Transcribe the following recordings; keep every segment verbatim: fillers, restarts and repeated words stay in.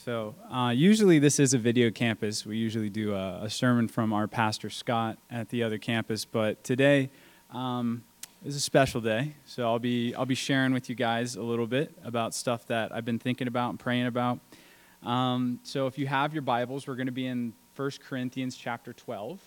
So uh, usually this is a video campus. We usually do a, a sermon from our pastor, Scott, at the other campus. But today um, is a special day. So I'll be I'll be sharing with you guys a little bit about stuff that I've been thinking about and praying about. Um, so if you have your Bibles, we're going to be in First Corinthians chapter twelve.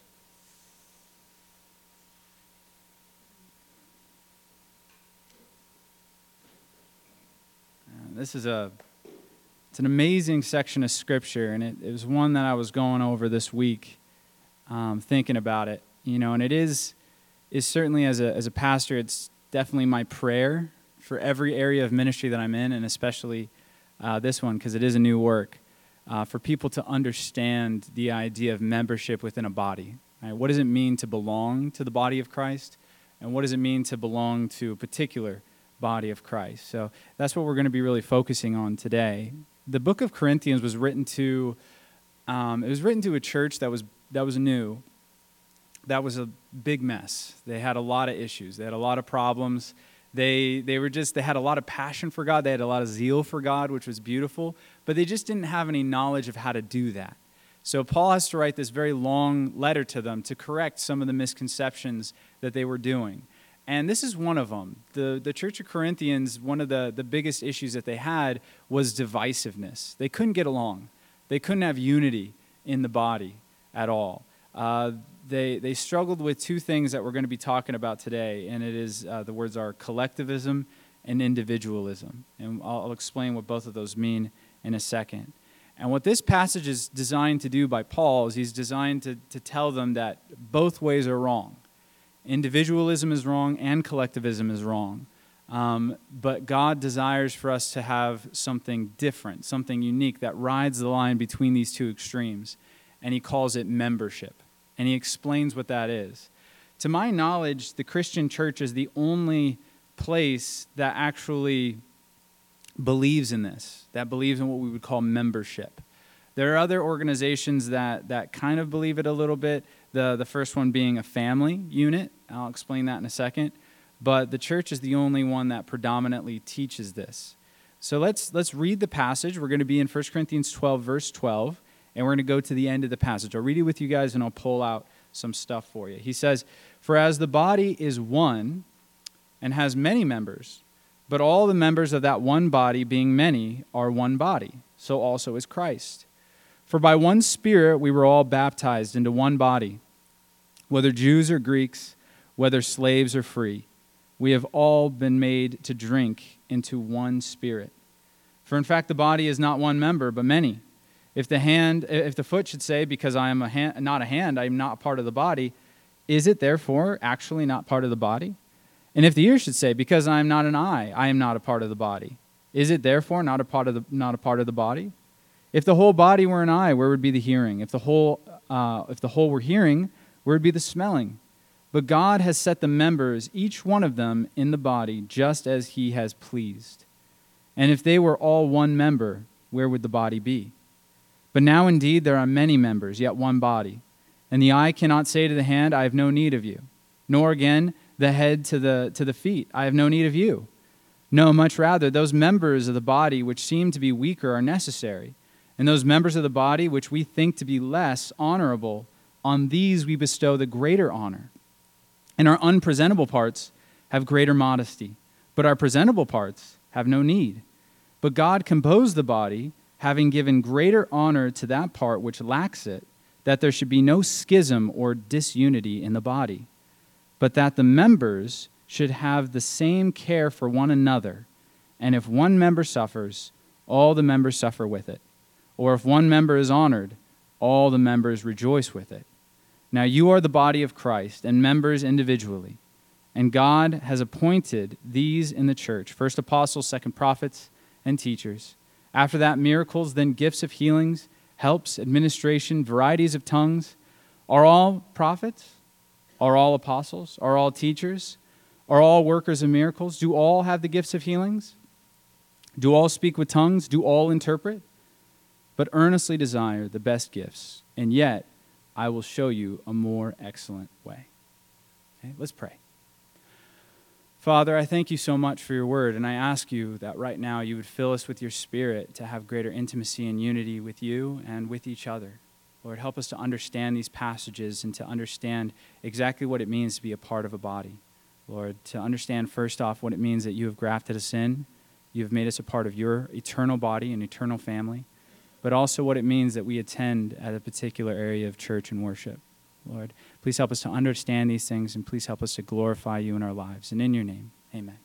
And this is a It's an amazing section of Scripture, and it, it was one that I was going over this week, um, thinking about it. You know, and it is is certainly as a as a pastor, it's definitely my prayer for every area of ministry that I'm in, and especially uh, this one because it is a new work, uh, for people to understand the idea of membership within a body. Right? What does it mean to belong to the body of Christ, and what does it mean to belong to a particular body of Christ? So that's what we're going to be really focusing on today. The book of Corinthians was written to, um, it was written to a church that was that was new, that was a big mess. They had a lot of issues. They had a lot of problems. They they were just, they had a lot of passion for God. They had a lot of zeal for God, which was beautiful, but they just didn't have any knowledge of how to do that. So Paul has to write this very long letter to them to correct some of the misconceptions that they were doing. And this is one of them. The the Church of Corinthians, one of the, the biggest issues that they had was divisiveness. They couldn't get along. They couldn't have unity in the body at all. Uh, they they struggled with two things that we're going to be talking about today, and it is, uh, the words are collectivism and individualism. And I'll, I'll explain what both of those mean in a second. And what this passage is designed to do by Paul is he's designed to, to tell them that both ways are wrong. Individualism is wrong and collectivism is wrong. Um, but God desires for us to have something different, something unique that rides the line between these two extremes. And he calls it membership. And he explains what that is. To my knowledge, the Christian church is the only place that actually believes in this, that believes in what we would call membership. There are other organizations that, that kind of believe it a little bit, the, the first one being a family unit. I'll explain that in a second. But the church is the only one that predominantly teaches this. So let's let's read the passage. We're going to be in First Corinthians twelve, verse twelve, and we're going to go to the end of the passage. I'll read it with you guys, and I'll pull out some stuff for you. He says, "For as the body is one and has many members, but all the members of that one body, being many, are one body, so also is Christ. For by one Spirit we were all baptized into one body, whether Jews or Greeks, whether slaves or free. We have all been made to drink into one Spirit. For in fact the body is not one member, but many. If the hand, if the foot should say, because I am a hand, not a hand, I am not part of the body, is it therefore actually not part of the body? And if the ear should say, because I am not an eye, I am not a part of the body, is it therefore not a part of the not a part of the body? If the whole body were an eye, where would be the hearing? If the whole, uh, if the whole were hearing, where would be the smelling? But God has set the members, each one of them, in the body, just as he has pleased. And if they were all one member, where would the body be? But now indeed there are many members, yet one body. And the eye cannot say to the hand, I have no need of you. Nor again the head to the to the feet, I have no need of you. No, much rather, those members of the body which seem to be weaker are necessary. And those members of the body which we think to be less honorable, on these we bestow the greater honor. And our unpresentable parts have greater modesty, but our presentable parts have no need. But God composed the body, having given greater honor to that part which lacks it, that there should be no schism or disunity in the body, but that the members should have the same care for one another. And if one member suffers, all the members suffer with it. Or if one member is honored, all the members rejoice with it. Now you are the body of Christ, and members individually. And God has appointed these in the church, first apostles, second prophets, and teachers. After that, miracles, then gifts of healings, helps, administration, varieties of tongues. Are all prophets? Are all apostles? Are all teachers? Are all workers of miracles? Do all have the gifts of healings? Do all speak with tongues? Do all interpret? But earnestly desire the best gifts, and yet I will show you a more excellent way." Okay, let's pray. Father, I thank you so much for your word, and I ask you that right now you would fill us with your Spirit to have greater intimacy and unity with you and with each other. Lord, help us to understand these passages and to understand exactly what it means to be a part of a body. Lord, to understand first off what it means that you have grafted us in, you have made us a part of your eternal body and eternal family, but also what it means that we attend at a particular area of church and worship. Lord, please help us to understand these things, and please help us to glorify you in our lives. And in your name, amen.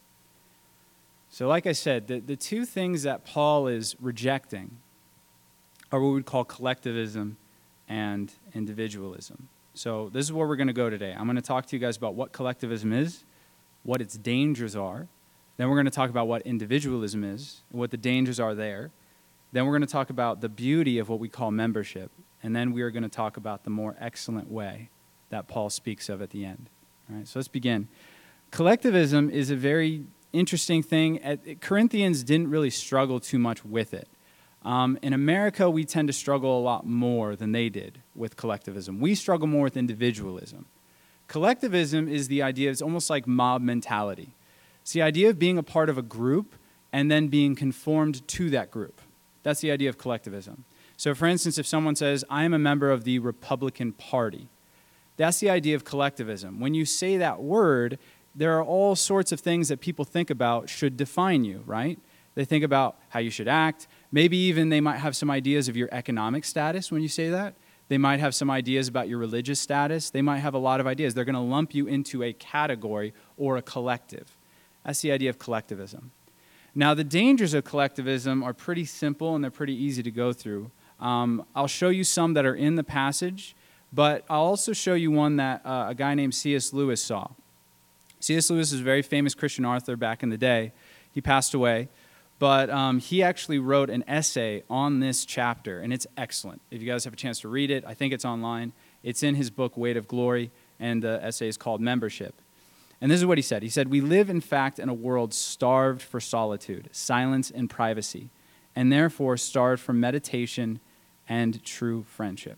So like I said, the, the two things that Paul is rejecting are what we would call collectivism and individualism. So this is where we're going to go today. I'm going to talk to you guys about what collectivism is, what its dangers are. Then we're going to talk about what individualism is, and what the dangers are there. Then we're going to talk about the beauty of what we call membership. And then we are going to talk about the more excellent way that Paul speaks of at the end. All right, so let's begin. Collectivism is a very interesting thing. Corinthians didn't really struggle too much with it. Um, in America, we tend to struggle a lot more than they did with collectivism. We struggle more with individualism. Collectivism is the idea, it's almost like mob mentality. It's the idea of being a part of a group and then being conformed to that group. That's the idea of collectivism. So for instance, if someone says, I am a member of the Republican Party, that's the idea of collectivism. When you say that word, there are all sorts of things that people think about should define you, right? They think about how you should act. Maybe even they might have some ideas of your economic status when you say that. They might have some ideas about your religious status. They might have a lot of ideas. They're going to lump you into a category or a collective. That's the idea of collectivism. Now, the dangers of collectivism are pretty simple and they're pretty easy to go through. Um, I'll show you some that are in the passage, but I'll also show you one that uh, a guy named C S Lewis saw. C S Lewis is a very famous Christian author back in the day. He passed away, but um, he actually wrote an essay on this chapter, and it's excellent. If you guys have a chance to read it, I think it's online. It's in his book, Weight of Glory, and the essay is called Membership. And this is what he said. He said, we live, in fact, in a world starved for solitude, silence, and privacy, and therefore starved for meditation and true friendship.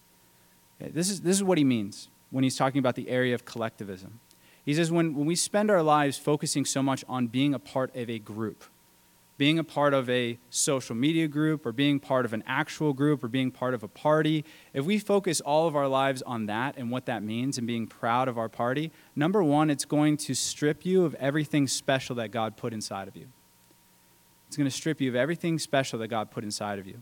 Okay, this is, this is what he means when he's talking about the area of collectivism. He says when, when we spend our lives focusing so much on being a part of a group, being a part of a social media group or being part of an actual group or being part of a party, if we focus all of our lives on that and what that means and being proud of our party, number one, it's going to strip you of everything special that God put inside of you. It's going to strip you of everything special that God put inside of you.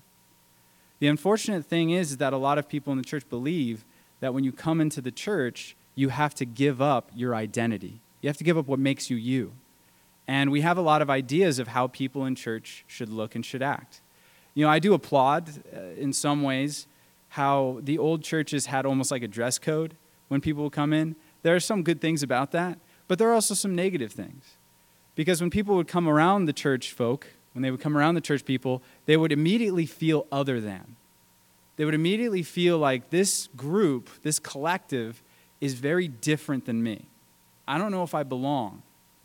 The unfortunate thing is, is that a lot of people in the church believe that when you come into the church, you have to give up your identity. You have to give up what makes you you. And we have a lot of ideas of how people in church should look and should act. You know, I do applaud uh, in some ways how the old churches had almost like a dress code when people would come in. There are some good things about that, but there are also some negative things. Because when people would come around the church folk, when they would come around the church people, they would immediately feel other than. They would immediately feel like this group, this collective, is very different than me. I don't know if I belong.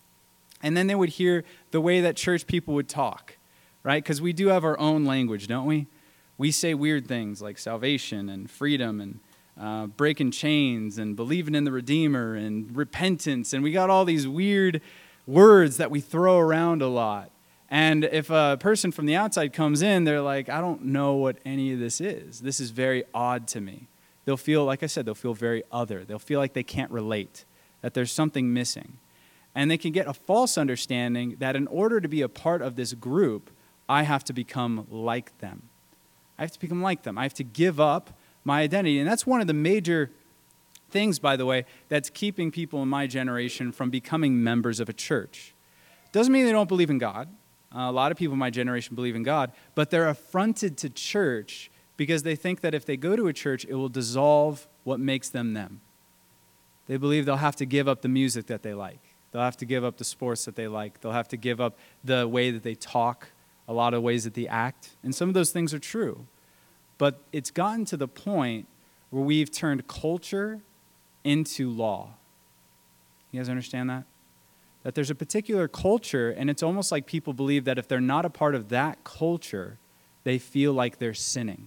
And then they would hear the way that church people would talk, right? Because we do have our own language, don't we? We say weird things like salvation and freedom and uh, breaking chains and believing in the Redeemer and repentance. And we got all these weird words that we throw around a lot. And if a person from the outside comes in, they're like, I don't know what any of this is. This is very odd to me. They'll feel, like I said, they'll feel very other. They'll feel like they can't relate, that there's something missing. And they can get a false understanding that in order to be a part of this group, I have to become like them. I have to become like them. I have to give up my identity. And that's one of the major things, by the way, that's keeping people in my generation from becoming members of a church. Doesn't mean they don't believe in God. Uh, a lot of people in my generation believe in God, but they're affronted to church because they think that if they go to a church, it will dissolve what makes them them. They believe they'll have to give up the music that they like. They'll have to give up the sports that they like. They'll have to give up the way that they talk, a lot of ways that they act. And some of those things are true. But it's gotten to the point where we've turned culture into law. You guys understand that? That there's a particular culture, and it's almost like people believe that if they're not a part of that culture, they feel like they're sinning.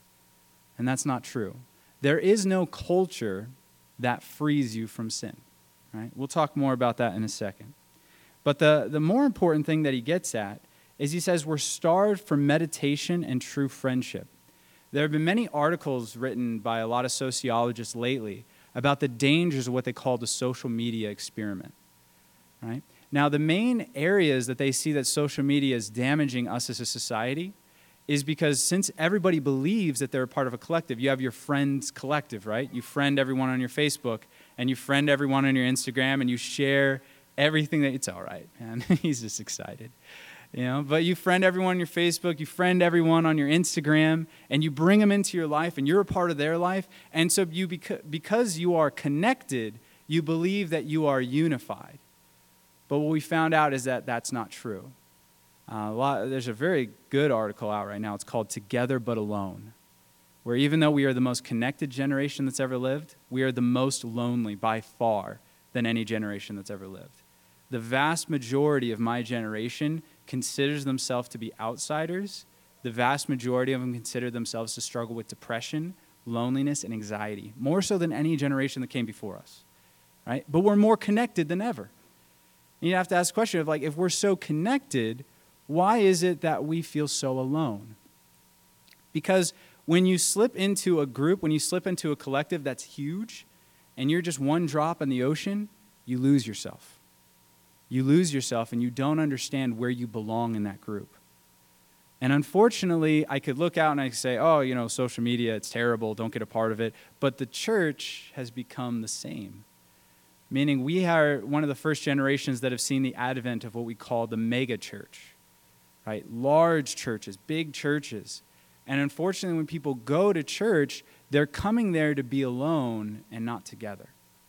And that's not true. There is no culture that frees you from sin. Right? We'll talk more about that in a second. But the, the more important thing that he gets at is he says we're starved for meditation and true friendship. There have been many articles written by a lot of sociologists lately about the dangers of what they call the social media experiment. Right? Now, the main areas that they see that social media is damaging us as a society is because since everybody believes that they're a part of a collective, you have your friends collective, right? You friend everyone on your Facebook, and you friend everyone on your Instagram, and you share everything that, it's all right, man. He's just excited. You know, but you friend everyone on your Facebook, you friend everyone on your Instagram, and you bring them into your life, and you're a part of their life. And so you, because you are connected, you believe that you are unified. But what we found out is that that's not true. Uh, a lot, there's a very good article out right now. It's called Together But Alone, where even though we are the most connected generation that's ever lived, we are the most lonely by far than any generation that's ever lived. The vast majority of my generation considers themselves to be outsiders. The vast majority of them consider themselves to struggle with depression, loneliness, and anxiety, more so than any generation that came before us, right? But we're more connected than ever. And you have to ask the question of, like, if we're so connected, why is it that we feel so alone? Because when you slip into a group, when you slip into a collective that's huge, and you're just one drop in the ocean, you lose yourself. You lose yourself, and you don't understand where you belong in that group. And unfortunately, I could look out and I could say, oh, you know, social media, it's terrible, don't get a part of it. But the church has become the same. Meaning we are one of the first generations that have seen the advent of what we call the mega church. Right? Large churches, big churches. And unfortunately, when people go to church, they're coming there to be alone and not together.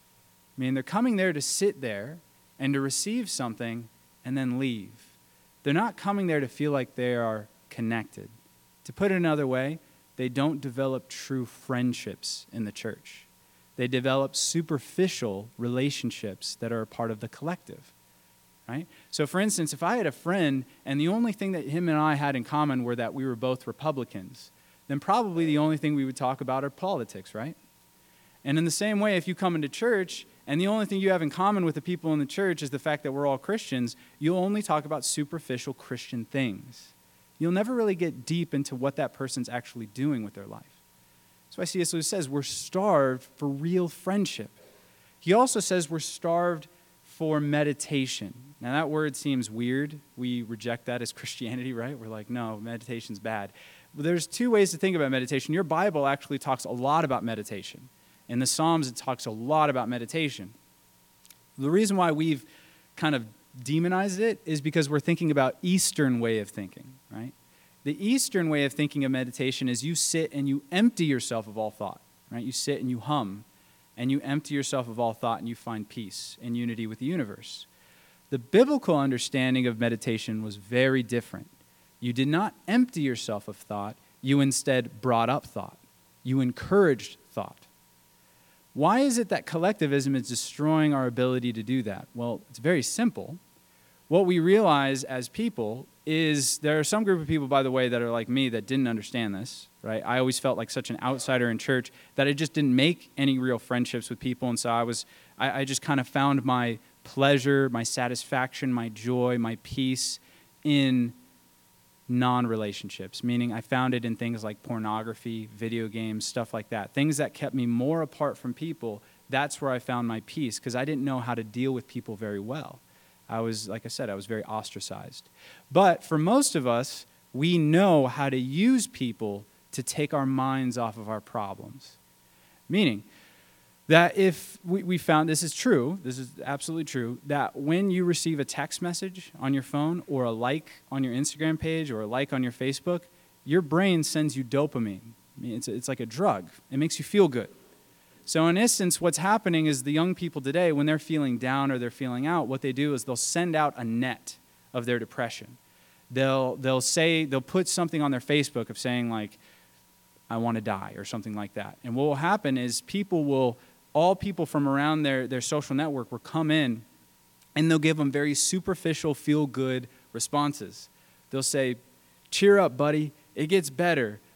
I mean, they're coming there to sit there and to receive something and then leave. They're not coming there to feel like they are connected. To put it another way, they don't develop true friendships in the church. They develop superficial relationships that are a part of the collective. Right? So for instance, if I had a friend and the only thing that him and I had in common were that we were both Republicans, then probably the only thing we would talk about are politics, right? And in the same way, if you come into church and the only thing you have in common with the people in the church is the fact that we're all Christians, you'll only talk about superficial Christian things. You'll never really get deep into what that person's actually doing with their life. That's why C S Lewis says we're starved for real friendship. He also says we're starved for meditation. Now, that word seems weird. We reject that as Christianity, right? We're like, no, meditation's bad. But there's two ways to think about meditation. Your Bible actually talks a lot about meditation. In the Psalms, it talks a lot about meditation. The reason why we've kind of demonized it is because we're thinking about Eastern way of thinking, right? The Eastern way of thinking of meditation is you sit and you empty yourself of all thought, right? You sit and you hum, and you empty yourself of all thought and you find peace and unity with the universe. The biblical understanding of meditation was very different. You did not empty yourself of thought. You instead brought up thought. You encouraged thought. Why is it that collectivism is destroying our ability to do that? Well, it's very simple. What we realize as people is there are some group of people, by the way, that are like me that didn't understand this, right? I always felt like such an outsider in church that I just didn't make any real friendships with people. And so I was, I, I just kind of found my pleasure, my satisfaction, my joy, my peace in non-relationships, meaning I found it in things like pornography, video games, stuff like that. Things that kept me more apart from people, that's where I found my peace because I didn't know how to deal with people very well. I was, like I said, I was very ostracized. But for most of us, we know how to use people to take our minds off of our problems. Meaning that if we, we found, this is true, this is absolutely true, that when you receive a text message on your phone or a like on your Instagram page or a like on your Facebook, your brain sends you dopamine. I mean, it's, it's like a drug. It makes you feel good. So in essence, what's happening is the young people today, when they're feeling down or they're feeling out, what they do is they'll send out a net of their depression. They'll they'll say, they'll put something on their Facebook of saying like, I want to die or something like that. And what will happen is people will, all people from around their, their social network will come in and they'll give them very superficial, feel-good responses. They'll say, cheer up, buddy. It gets better.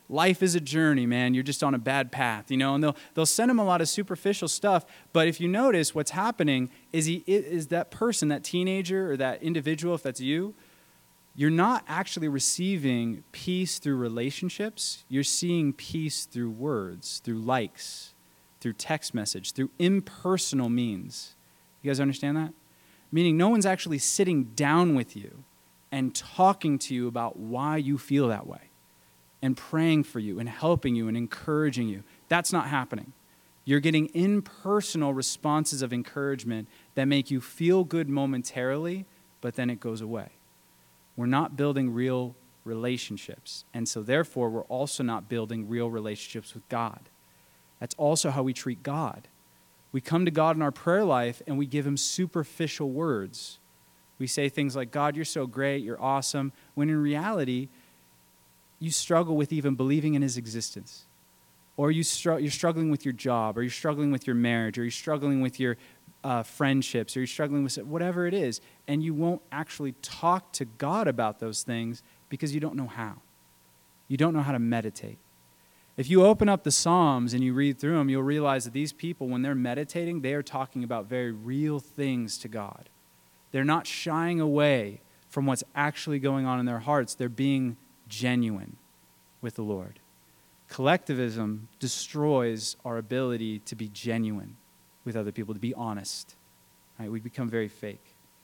life is a journey, man. You're just on a bad path, you know, and they'll, they'll send him a lot of superficial stuff. But if you notice, what's happening is he is that person, that teenager or that individual, if that's you, you're not actually receiving peace through relationships. You're seeing peace through words, through likes, through text message, through impersonal means. You guys understand that? Meaning no one's actually sitting down with you and talking to you about why you feel that way, and praying for you and helping you and encouraging you. That's not happening. You're getting impersonal responses of encouragement that make you feel good momentarily, but then it goes away. We're not building real relationships. And so therefore, we're also not building real relationships with God. That's also how we treat God. We come to God in our prayer life and we give him superficial words. We say things like, God, you're so great, you're awesome, when in reality, you struggle with even believing in his existence. Or you str- you're struggling with your job, or you're struggling with your marriage, or you're struggling with your uh, friendships, or you're struggling with whatever it is, and you won't actually talk to God about those things because you don't know how. You don't know how to meditate. If you open up the Psalms and you read through them, you'll realize that these people, when they're meditating, they are talking about very real things to God. They're not shying away from what's actually going on in their hearts. They're being genuine with the Lord. Collectivism destroys our ability to be genuine with other people, to be honest. Right? We become very fake.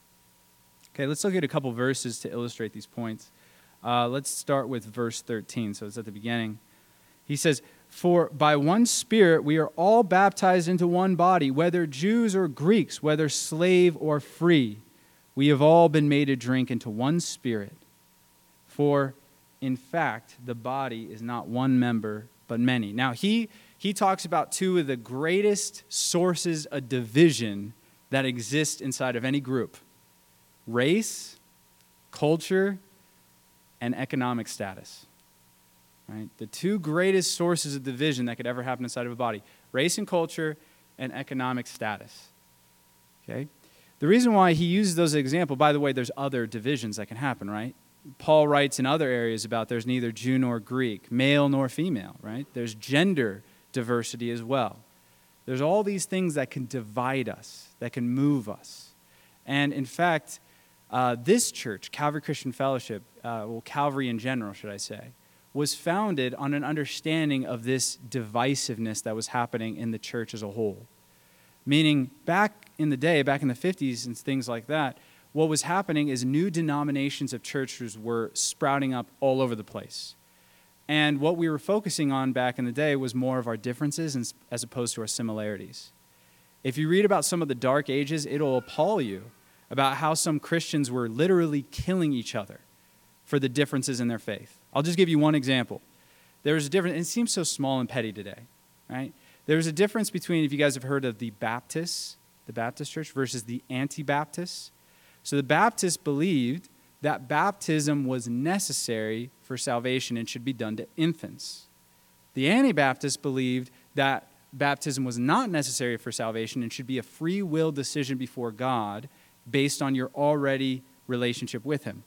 Okay, let's look at a couple verses to illustrate these points. Uh, let's start with verse thirteen. So it's at the beginning. He says, "For by one Spirit we are all baptized into one body, whether Jews or Greeks, whether slave or free. We have all been made to drink into one Spirit. For in fact, the body is not one member, but many." Now, he, he talks about two of the greatest sources of division that exist inside of any group: race, culture, and economic status. Right? The two greatest sources of division that could ever happen inside of a body: race and culture, and economic status. Okay? The reason why he uses those as an example, by the way, there's other divisions that can happen, right? Paul writes in other areas about there's neither Jew nor Greek, male nor female, right? There's gender diversity as well. There's all these things that can divide us, that can move us. And in fact, uh, this church, Calvary Christian Fellowship, uh, well, Calvary in general, should I say, was founded on an understanding of this divisiveness that was happening in the church as a whole. Meaning, back in the day, back in the fifties and things like that, what was happening is new denominations of churches were sprouting up all over the place. And what we were focusing on back in the day was more of our differences as opposed to our similarities. If you read about some of the dark ages, it'll appall you about how some Christians were literally killing each other for the differences in their faith. I'll just give you one example. There was a difference, it seems so small and petty today, right? There was a difference between, if you guys have heard of the Baptists, the Baptist church, versus the Anti-Baptists. So the Baptists believed that baptism was necessary for salvation and should be done to infants. The Anabaptists believed that baptism was not necessary for salvation and should be a free will decision before God based on your already relationship with him.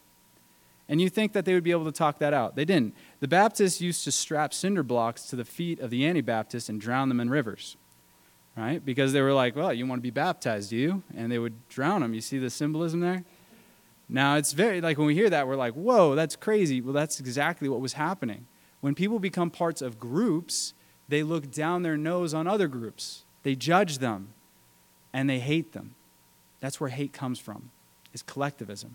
And you think that they would be able to talk that out. They didn't. The Baptists used to strap cinder blocks to the feet of the Anabaptists and drown them in rivers. Right? Because they were like, well, you want to be baptized, do you? And they would drown them. You see the symbolism there? Now, it's very, like when we hear that, we're like, whoa, that's crazy. Well, that's exactly what was happening. When people become parts of groups, they look down their nose on other groups. They judge them, and they hate them. That's where hate comes from, is collectivism.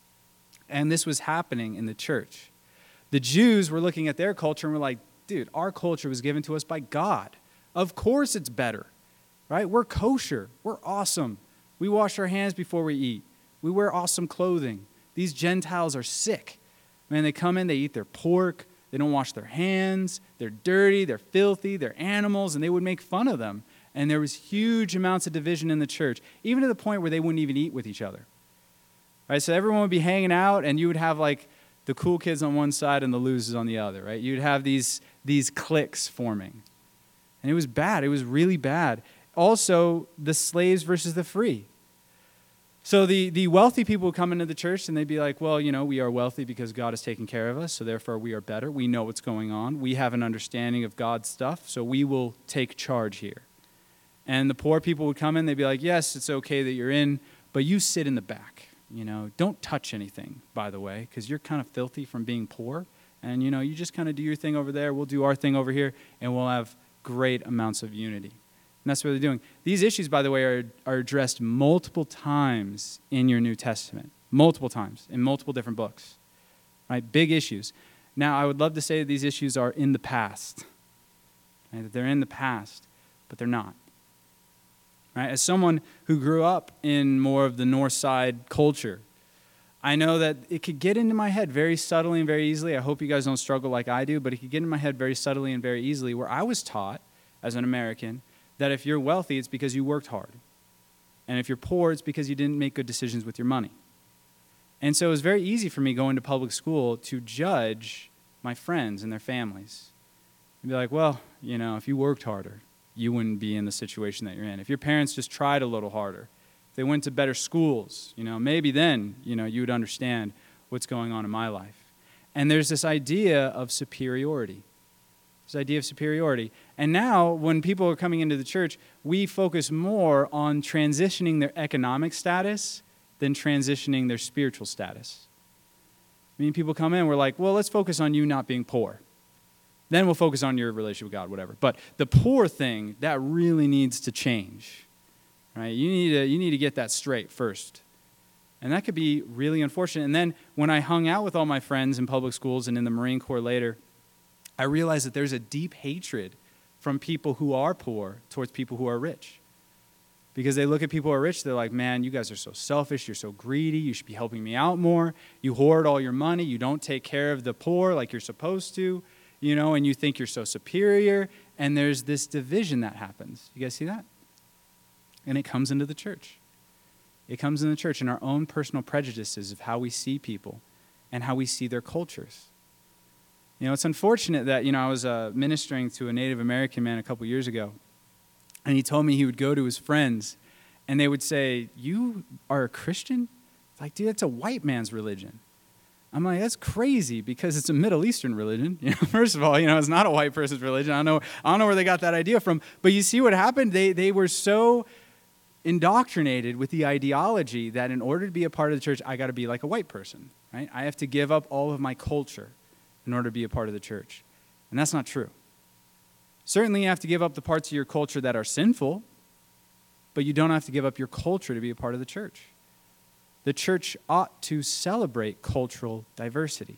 And this was happening in the church. The Jews were looking at their culture and were like, dude, our culture was given to us by God. Of course it's better. Right? We're kosher. We're awesome. We wash our hands before we eat. We wear awesome clothing. These Gentiles are sick. Man, they come in, they eat their pork. They don't wash their hands. They're dirty. They're filthy. They're animals, and they would make fun of them. And there was huge amounts of division in the church, even to the point where they wouldn't even eat with each other. Right? So everyone would be hanging out, and you would have like the cool kids on one side and the losers on the other. Right? You'd have these these cliques forming, and it was bad. It was really bad. Also, the slaves versus the free. So the, the wealthy people would come into the church and they'd be like, well, you know, we are wealthy because God is taking care of us, so therefore we are better. We know what's going on. We have an understanding of God's stuff, so we will take charge here. And the poor people would come in, they'd be like, yes, it's okay that you're in, but you sit in the back. You know, don't touch anything, by the way, because you're kind of filthy from being poor. And, you know, you just kind of do your thing over there, we'll do our thing over here, and we'll have great amounts of unity. And that's what they're doing. These issues, by the way, are, are addressed multiple times in your New Testament. Multiple times, in multiple different books. Right? Big issues. Now, I would love to say that these issues are in the past. Right? That they're in the past, but they're not. Right? As someone who grew up in more of the North Side culture, I know that it could get into my head very subtly and very easily. I hope you guys don't struggle like I do, but it could get in my head very subtly and very easily, where I was taught, as an American, that if you're wealthy, it's because you worked hard. And if you're poor, it's because you didn't make good decisions with your money. And so it was very easy for me going to public school to judge my friends and their families. And be like, well, you know, if you worked harder, you wouldn't be in the situation that you're in. If your parents just tried a little harder, if they went to better schools, you know, maybe then, you know, you would understand what's going on in my life. And there's this idea of superiority. This idea of superiority. And now, when people are coming into the church, we focus more on transitioning their economic status than transitioning their spiritual status. I mean, people come in, we're like, well, let's focus on you not being poor. Then we'll focus on your relationship with God, whatever. But the poor thing, that really needs to change. Right? You need to, you need to get that straight first. And that could be really unfortunate. And then when I hung out with all my friends in public schools and in the Marine Corps later, I realized that there's a deep hatred from people who are poor towards people who are rich. Because they look at people who are rich, they're like, man, you guys are so selfish, you're so greedy, you should be helping me out more. You hoard all your money, you don't take care of the poor like you're supposed to, you know, and you think you're so superior. And there's this division that happens. You guys see that? And it comes into the church. It comes in the church in our own personal prejudices of how we see people and how we see their cultures. You know, it's unfortunate that, you know, I was uh, ministering to a Native American man a couple years ago, and he told me he would go to his friends, and they would say, you are a Christian? It's like, dude, that's a white man's religion. I'm like, that's crazy, because it's a Middle Eastern religion. You know, first of all, you know, it's not a white person's religion. I don't know, I don't know where they got that idea from. But you see what happened? They they were so indoctrinated with the ideology that in order to be a part of the church, I got to be like a white person, right? I have to give up all of my culture in order to be a part of the church. And that's not true. Certainly you have to give up the parts of your culture that are sinful, but you don't have to give up your culture to be a part of the church. The church ought to celebrate cultural diversity.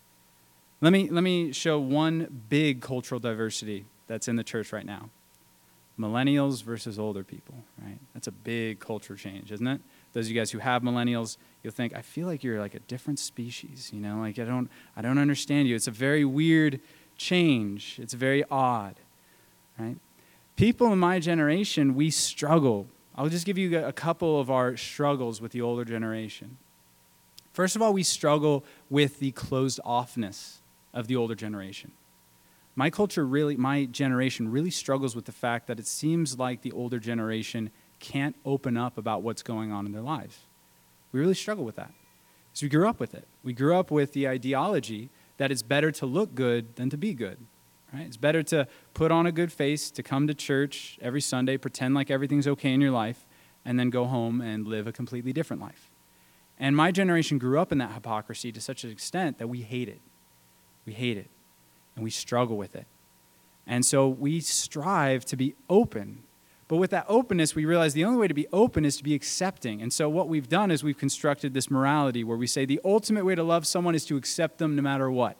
Let me, let me show one big cultural diversity that's in the church right now. Millennials versus older people, right? That's a big culture change, isn't it? Those of you guys who have millennials, you'll think, I feel like you're like a different species, you know? Like, I don't, I don't understand you. It's a very weird change. It's very odd, right? People in my generation, we struggle. I'll just give you a couple of our struggles with the older generation. First of all, we struggle with the closed offness of the older generation. My culture really, my generation really struggles with the fact that it seems like the older generation can't open up about what's going on in their lives. We really struggle with that. Because we grew up with it. We grew up with the ideology that it's better to look good than to be good. Right? It's better to put on a good face, to come to church every Sunday, pretend like everything's okay in your life, and then go home and live a completely different life. And my generation grew up in that hypocrisy to such an extent that we hate it. We hate it. And we struggle with it. And so we strive to be open. But with that openness, we realize the only way to be open is to be accepting. And so what we've done is we've constructed this morality where we say the ultimate way to love someone is to accept them no matter what.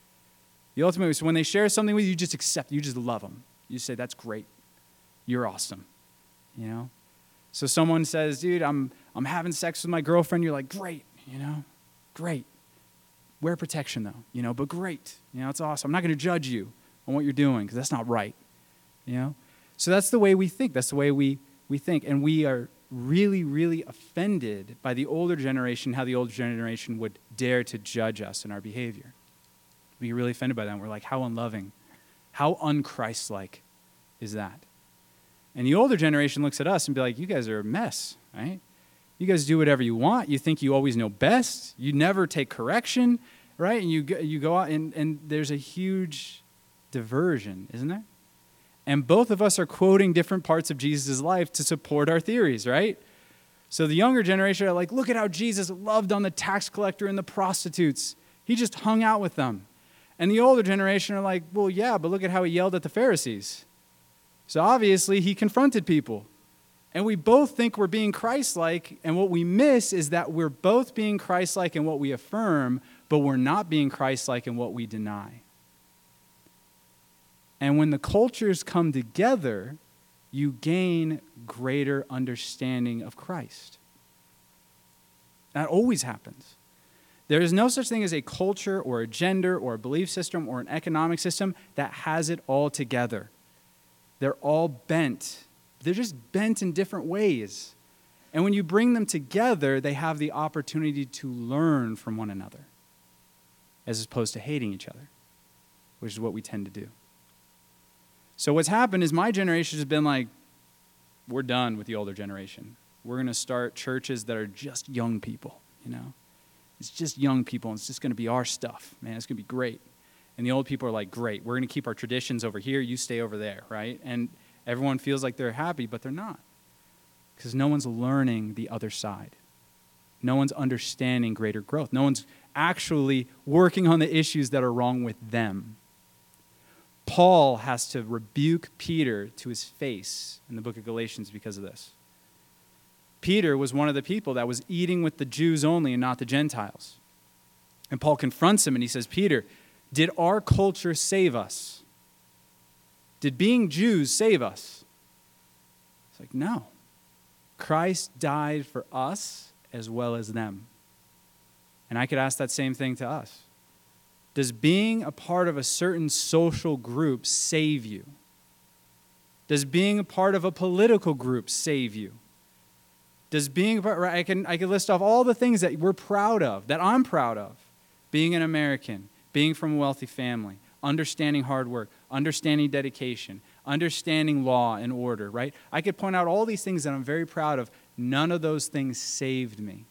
The ultimate way, so when they share something with you, you just accept, you just love them. You just say, that's great. You're awesome. You know? So someone says, dude, I'm I'm having sex with my girlfriend. You're like, great, you know? Great. Wear protection, though, you know, but great. You know, it's awesome. I'm not going to judge you on what you're doing because that's not right, you know? So that's the way we think. That's the way we, we think. And we are really, really offended by the older generation, how the older generation would dare to judge us in our behavior. We get really offended by that. And we're like, how unloving, how un-Christ-like is that? And the older generation looks at us and be like, you guys are a mess, right? You guys do whatever you want. You think you always know best. You never take correction, right? And you go, you go out, and, and there's a huge diversion, isn't there? And both of us are quoting different parts of Jesus' life to support our theories, right? So the younger generation are like, look at how Jesus loved on the tax collector and the prostitutes. He just hung out with them. And the older generation are like, well, yeah, but look at how he yelled at the Pharisees. So obviously he confronted people. And we both think we're being Christ-like, and what we miss is that we're both being Christ-like in what we affirm, but we're not being Christ-like in what we deny. And when the cultures come together, you gain greater understanding of Christ. That always happens. There is no such thing as a culture or a gender or a belief system or an economic system that has it all together. They're all bent. They're just bent in different ways. And when you bring them together, they have the opportunity to learn from one another, as opposed to hating each other, which is what we tend to do. So what's happened is my generation has been like, we're done with the older generation. We're going to start churches that are just young people, you know. It's just young people, and it's just going to be our stuff, man. It's going to be great. And the old people are like, great, we're going to keep our traditions over here, you stay over there, right? And everyone feels like they're happy, but they're not. Because no one's learning the other side. No one's understanding greater growth. No one's actually working on the issues that are wrong with them. Paul has to rebuke Peter to his face in the book of Galatians because of this. Peter was one of the people that was eating with the Jews only and not the Gentiles. And Paul confronts him and he says, Peter, did our culture save us? Did being Jews save us? It's like, no. Christ died for us as well as them. And I could ask that same thing to us. Does being a part of a certain social group save you? Does being a part of a political group save you? Does being a part, I can I can list off all the things that we're proud of, that I'm proud of. Being an American, being from a wealthy family, understanding hard work, understanding dedication, understanding law and order, right? I could point out all these things that I'm very proud of. None of those things saved me.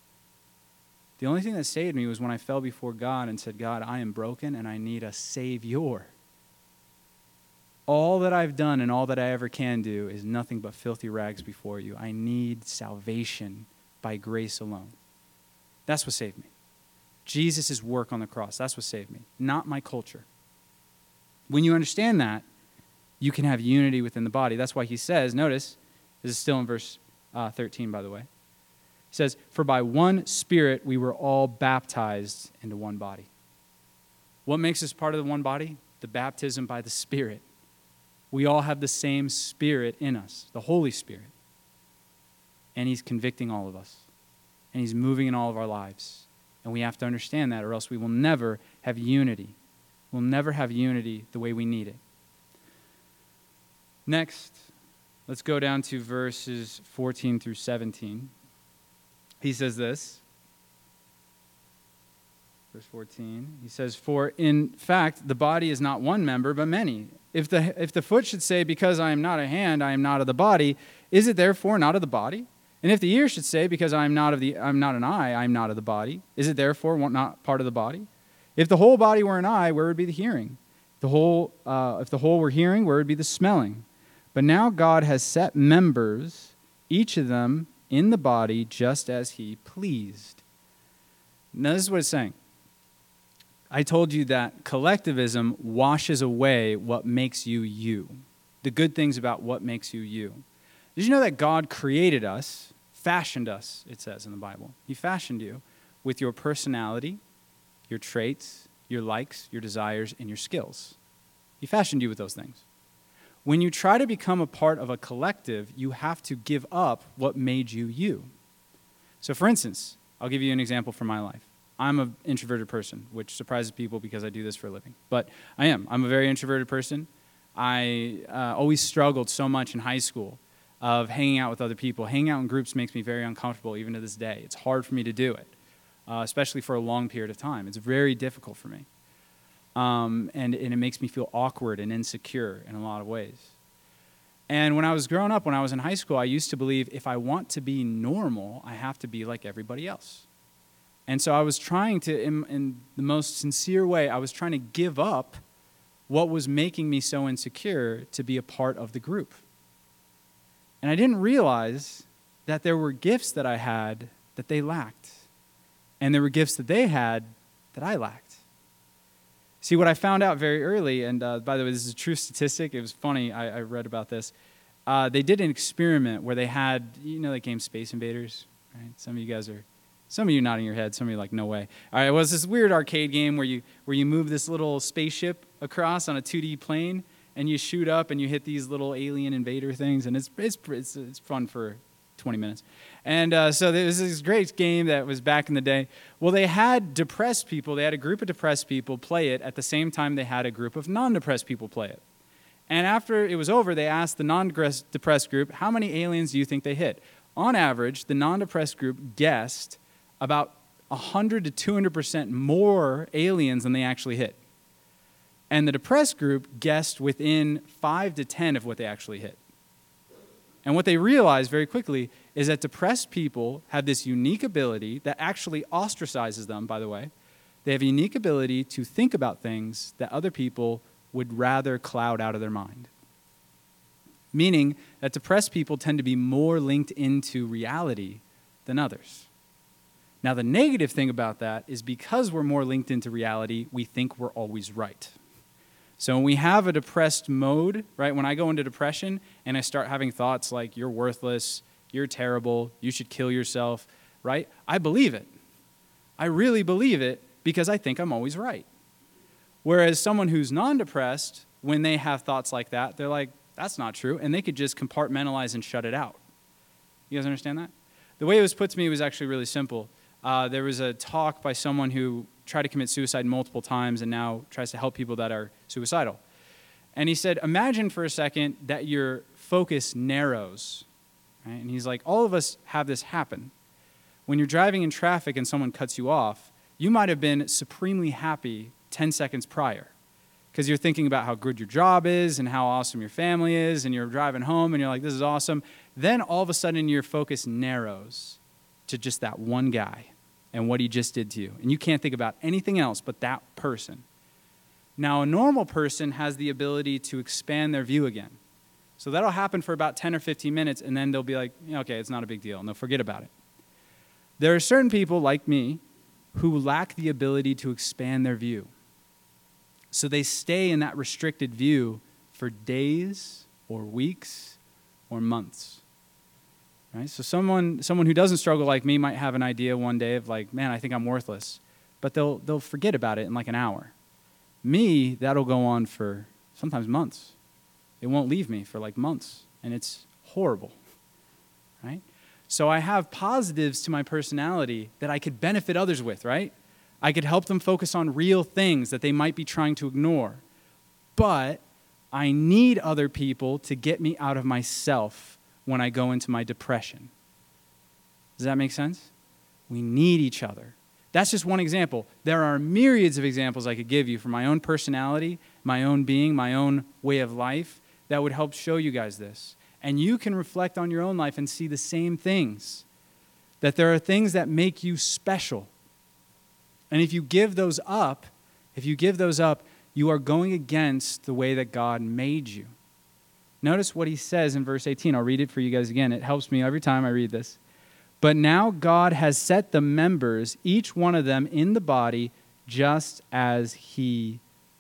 The only thing that saved me was when I fell before God and said, God, I am broken and I need a Savior. All that I've done and all that I ever can do is nothing but filthy rags before you. I need salvation by grace alone. That's what saved me. Jesus' work on the cross, that's what saved me, not my culture. When you understand that, you can have unity within the body. That's why he says, notice, this is still in verse uh, thirteen, by the way. He says, for by one Spirit we were all baptized into one body. What makes us part of the one body? The baptism by the Spirit. We all have the same Spirit in us, the Holy Spirit. And he's convicting all of us. And he's moving in all of our lives. And we have to understand that, or else we will never have unity. We'll never have unity the way we need it. Next, let's go down to verses fourteen through seventeen. He says this. Verse fourteen, he says, for in fact, the body is not one member, but many. If the, if the foot should say, because I am not a hand, I am not of the body, is it therefore not of the body? And if the ear should say, because I am not of the, I'm not an eye, I am not of the body, is it therefore not part of the body? If the whole body were an eye, where would be the hearing? The whole, uh, if the whole were hearing, where would be the smelling? But now God has set members, each of them in the body, just as he pleased. Now this is what it's saying. I told you that collectivism washes away what makes you you. The good things about what makes you you. Did you know that God created us, fashioned us, it says in the Bible. He fashioned you with your personality, your traits, your likes, your desires, and your skills. He fashioned you with those things. When you try to become a part of a collective, you have to give up what made you you. So for instance, I'll give you an example from my life. I'm an introverted person, which surprises people because I do this for a living. But I am. I'm a very introverted person. I uh, always struggled so much in high school of hanging out with other people. Hanging out in groups makes me very uncomfortable even to this day. It's hard for me to do it, uh, especially for a long period of time. It's very difficult for me. Um, and, and it makes me feel awkward and insecure in a lot of ways. And when I was growing up, when I was in high school, I used to believe if I want to be normal, I have to be like everybody else. And so I was trying to, in, in the most sincere way, I was trying to give up what was making me so insecure to be a part of the group. And I didn't realize that there were gifts that I had that they lacked. And there were gifts that they had that I lacked. See, what I found out very early, and uh, by the way, this is a true statistic. It was funny. I, I read about this. Uh, they did an experiment where they had, you know, the game Space Invaders, right? Some of you guys are, some of you nodding your head. Some of you are like, no way. All right, it was this weird arcade game where you where you move this little spaceship across on a two D plane, and you shoot up and you hit these little alien invader things, and it's it's it's, it's fun for twenty minutes. And uh, so there was this great game that was back in the day. Well, they had depressed people. They had a group of depressed people play it at the same time they had a group of non-depressed people play it. And after it was over, they asked the non-depressed group, how many aliens do you think they hit? On average, the non-depressed group guessed about one hundred to two hundred percent more aliens than they actually hit. And the depressed group guessed within five to ten of what they actually hit. And what they realized very quickly is that depressed people have this unique ability that actually ostracizes them, by the way. They have a unique ability to think about things that other people would rather cloud out of their mind. Meaning that depressed people tend to be more linked into reality than others. Now, the negative thing about that is because we're more linked into reality, we think we're always right. So when we have a depressed mode, right, when I go into depression and I start having thoughts like, you're worthless, you're terrible, you should kill yourself, right, I believe it. I really believe it because I think I'm always right. Whereas someone who's non-depressed, when they have thoughts like that, they're like, that's not true, and they could just compartmentalize and shut it out. You guys understand that? The way it was put to me was actually really simple. Uh, there was a talk by someone who tried to commit suicide multiple times and now tries to help people that are suicidal. And he said, imagine for a second that your focus narrows. Right? And he's like, all of us have this happen. When you're driving in traffic and someone cuts you off, you might have been supremely happy ten seconds prior because you're thinking about how good your job is and how awesome your family is, and you're driving home and you're like, this is awesome. Then all of a sudden your focus narrows to just that one guy and what he just did to you. And you can't think about anything else but that person. Now, a normal person has the ability to expand their view again. So that'll happen for about ten or fifteen minutes, and then they'll be like, okay, it's not a big deal, and they'll forget about it. There are certain people like me who lack the ability to expand their view. So they stay in that restricted view for days or weeks or months. Right? So someone someone who doesn't struggle like me might have an idea one day of like, man, I think I'm worthless. But they'll they'll forget about it in like an hour. Me, that'll go on for sometimes months. It won't leave me for like months, and it's horrible. Right? So I have positives to my personality that I could benefit others with, right? I could help them focus on real things that they might be trying to ignore. But I need other people to get me out of myself when I go into my depression. Does that make sense? We need each other. That's just one example. There are myriads of examples I could give you from my own personality, my own being, my own way of life that would help show you guys this. And you can reflect on your own life and see the same things. That there are things that make you special. And if you give those up, if you give those up, you are going against the way that God made you. Notice what he says in verse eighteen. I'll read it for you guys again. It helps me every time I read this. But now God has set the members, each one of them in the body, just as he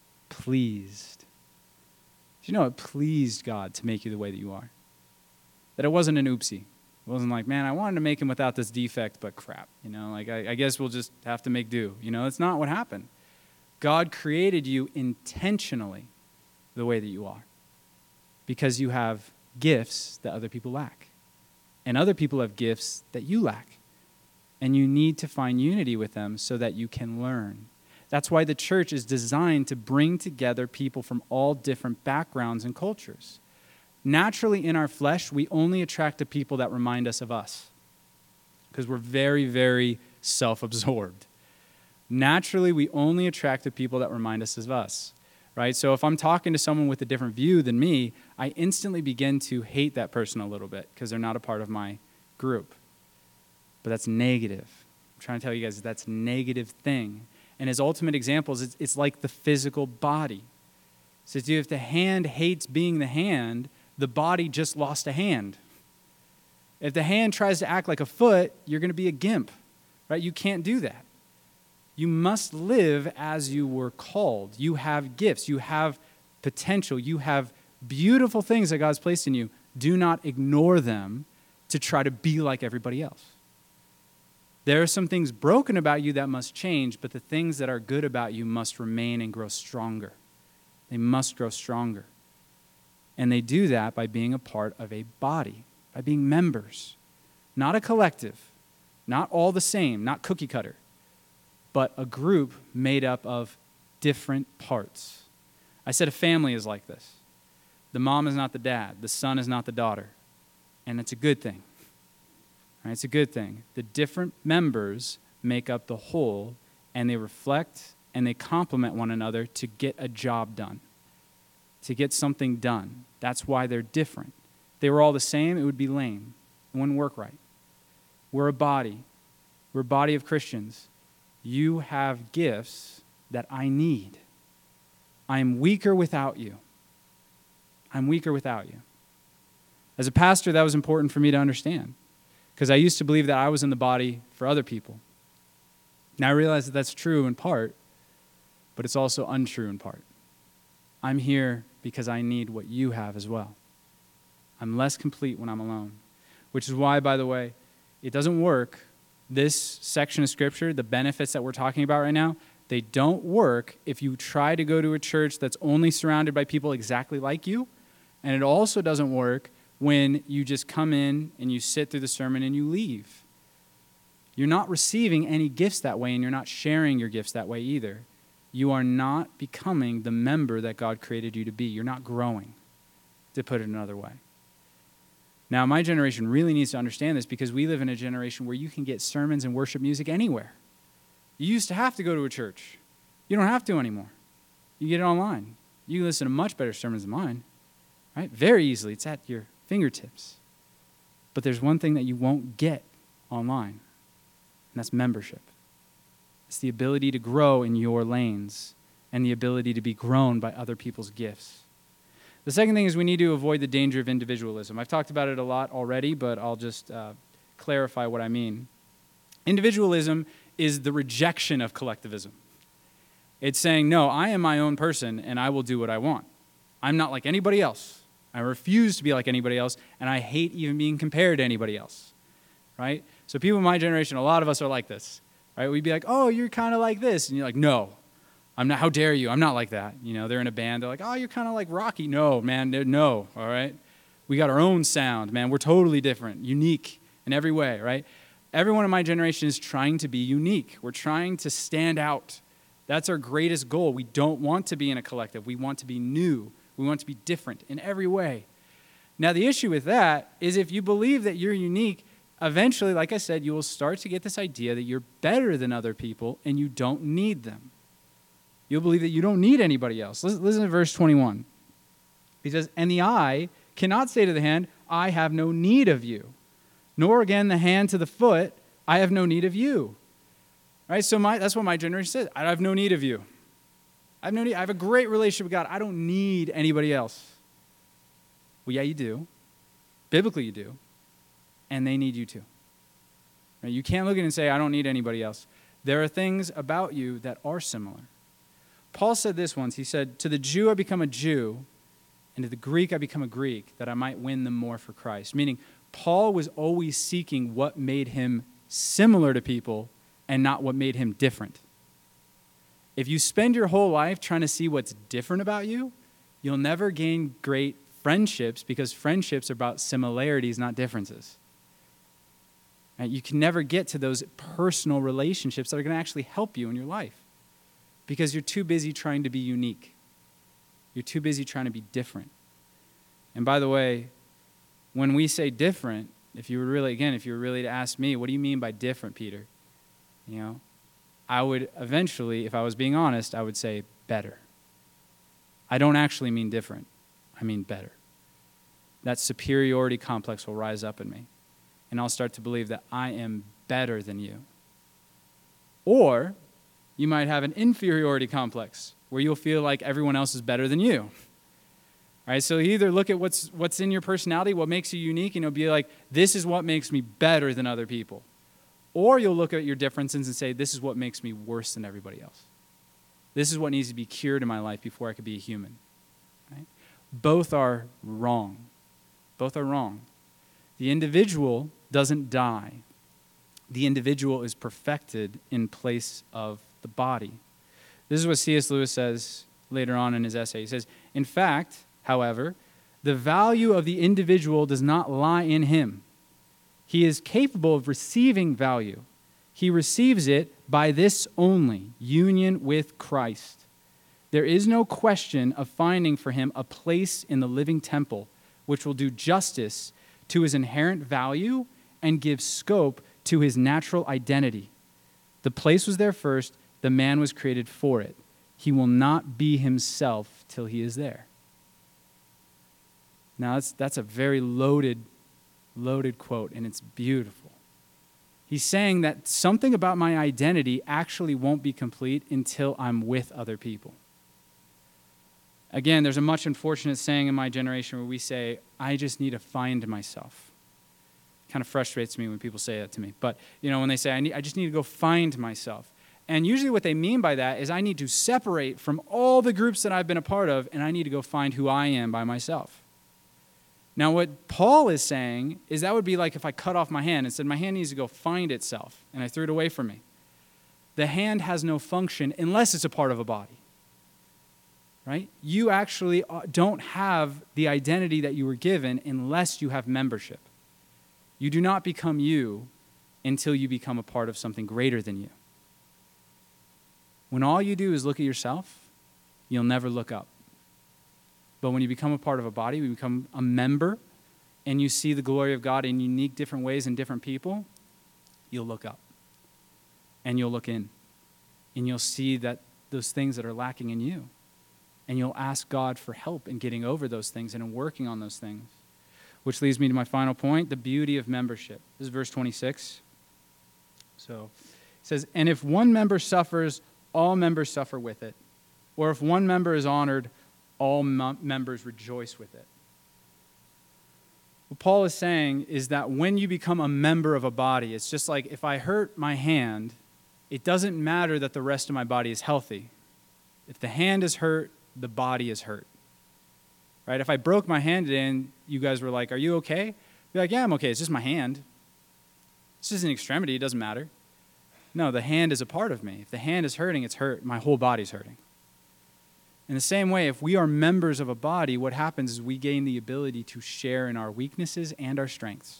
pleased. Do you know it pleased God to make you the way that you are? That it wasn't an oopsie. It wasn't like, man, I wanted to make him without this defect, but crap. You know, like I, I guess we'll just have to make do. You know, that's not what happened. God created you intentionally the way that you are because you have gifts that other people lack. And other people have gifts that you lack. And you need to find unity with them so that you can learn. That's why the church is designed to bring together people from all different backgrounds and cultures. Naturally, in our flesh, we only attract the people that remind us of us because we're very, very self-absorbed. Naturally, we only attract the people that remind us of us. right? So if I'm talking to someone with a different view than me, I instantly begin to hate that person a little bit because they're not a part of my group. But that's negative. I'm trying to tell you guys that's a negative thing. And his ultimate examples, it's, it's like the physical body. It says, if the hand hates being the hand, the body just lost a hand. If the hand tries to act like a foot, you're going to be a gimp, right? You can't do that. You must live as you were called. You have gifts. You have potential. You have beautiful things that God's placed in you. Do not ignore them to try to be like everybody else. There are some things broken about you that must change, but the things that are good about you must remain and grow stronger. They must grow stronger. And they do that by being a part of a body, by being members. Not a collective, not all the same, not cookie cutter, but a group made up of different parts. I said a family is like this. The mom is not the dad. The son is not the daughter. And it's a good thing. Right, it's a good thing. The different members make up the whole, and they reflect and they complement one another to get a job done, to get something done. That's why they're different. If they were all the same, it would be lame. It wouldn't work right. We're a body. We're a body of Christians. You have gifts that I need. I'm weaker without you. I'm weaker without you. As a pastor, that was important for me to understand. Because I used to believe that I was in the body for other people. Now I realize that that's true in part, but it's also untrue in part. I'm here because I need what you have as well. I'm less complete when I'm alone. Which is why, by the way, it doesn't work. This section of Scripture, the benefits that we're talking about right now, they don't work if you try to go to a church that's only surrounded by people exactly like you. And it also doesn't work when you just come in and you sit through the sermon and you leave. You're not receiving any gifts that way, and you're not sharing your gifts that way either. You are not becoming the member that God created you to be. You're not growing, to put it another way. Now, my generation really needs to understand this because we live in a generation where you can get sermons and worship music anywhere. You used to have to go to a church. You don't have to anymore. You get it online. You can listen to much better sermons than mine, right? Very easily. It's at your fingertips. But there's one thing that you won't get online, and that's membership. It's the ability to grow in your lanes and the ability to be grown by other people's gifts. The second thing is we need to avoid the danger of individualism. I've talked about it a lot already, but I'll just uh, clarify what I mean. Individualism is the rejection of collectivism. It's saying, no, I am my own person, and I will do what I want. I'm not like anybody else. I refuse to be like anybody else, and I hate even being compared to anybody else, right? So people in my generation, a lot of us are like this, right? We'd be like, oh, you're kind of like this. And you're like, no, I'm not. How dare you? I'm not like that. You know, they're in a band. They're like, oh, you're kind of like Rocky. No, man, no, all right? We got our own sound, man. We're totally different, unique in every way, right? Everyone in my generation is trying to be unique. We're trying to stand out. That's our greatest goal. We don't want to be in a collective. We want to be new. We want to be different in every way. Now, the issue with that is if you believe that you're unique, eventually, like I said, you will start to get this idea that you're better than other people and you don't need them. You'll believe that you don't need anybody else. Listen, listen to verse twenty-one. He says, and the eye cannot say to the hand, I have no need of you. Nor again the hand to the foot, I have no need of you. Right? So my, that's what my generation says. I have no need of you. I have no need. I have a great relationship with God. I don't need anybody else. Well, yeah, you do. Biblically, you do. And they need you too. Right? You can't look at it and say, I don't need anybody else. There are things about you that are similar. Paul said this once. He said, to the Jew I become a Jew, and to the Greek I become a Greek, that I might win them more for Christ. Meaning, Paul was always seeking what made him similar to people and not what made him different. If you spend your whole life trying to see what's different about you, you'll never gain great friendships because friendships are about similarities, not differences. Right? You can never get to those personal relationships that are going to actually help you in your life because you're too busy trying to be unique. You're too busy trying to be different. And by the way, when we say different, if you were really, again, if you were really to ask me, what do you mean by different, Peter? You know, I would eventually, if I was being honest, I would say better. I don't actually mean different. I mean better. That superiority complex will rise up in me, and I'll start to believe that I am better than you. Or you might have an inferiority complex where you'll feel like everyone else is better than you. All right, so you either look at what's what's in your personality, what makes you unique, and you'll be like, this is what makes me better than other people. Or you'll look at your differences and say, this is what makes me worse than everybody else. This is what needs to be cured in my life before I could be a human. Right? Both are wrong. Both are wrong. The individual doesn't die. The individual is perfected in place of the body. This is what C S Lewis says later on in his essay. He says, in fact, however, the value of the individual does not lie in him. He is capable of receiving value. He receives it by this only, union with Christ. There is no question of finding for him a place in the living temple which will do justice to his inherent value and give scope to his natural identity. The place was there first, the man was created for it. He will not be himself till he is there. Now, that's, that's a very loaded, loaded quote, and it's beautiful. He's saying that something about my identity actually won't be complete until I'm with other people. Again, there's a much unfortunate saying in my generation where we say, I just need to find myself. It kind of frustrates me when people say that to me. But, you know, when they say, I, need, I just need to go find myself. And usually what they mean by that is I need to separate from all the groups that I've been a part of, and I need to go find who I am by myself. Now, what Paul is saying is that would be like if I cut off my hand and said, my hand needs to go find itself, and I threw it away from me. The hand has no function unless it's a part of a body. Right? You actually don't have the identity that you were given unless you have membership. You do not become you until you become a part of something greater than you. When all you do is look at yourself, you'll never look up. But when you become a part of a body, you become a member, and you see the glory of God in unique different ways in different people, you'll look up. And you'll look in. And you'll see that those things that are lacking in you. And you'll ask God for help in getting over those things and in working on those things. Which leads me to my final point, the beauty of membership. This is verse twenty-six. So it says, and if one member suffers, all members suffer with it. Or if one member is honored, all m- members rejoice with it. What Paul is saying is that when you become a member of a body, it's just like if I hurt my hand, it doesn't matter that the rest of my body is healthy. If the hand is hurt, the body is hurt. Right? If I broke my hand in, you guys were like, are you okay? Be like, yeah, I'm okay. It's just my hand. It's just an extremity. It doesn't matter. No, the hand is a part of me. If the hand is hurting, it's hurt. My whole body's hurting. In the same way, if we are members of a body, what happens is we gain the ability to share in our weaknesses and our strengths.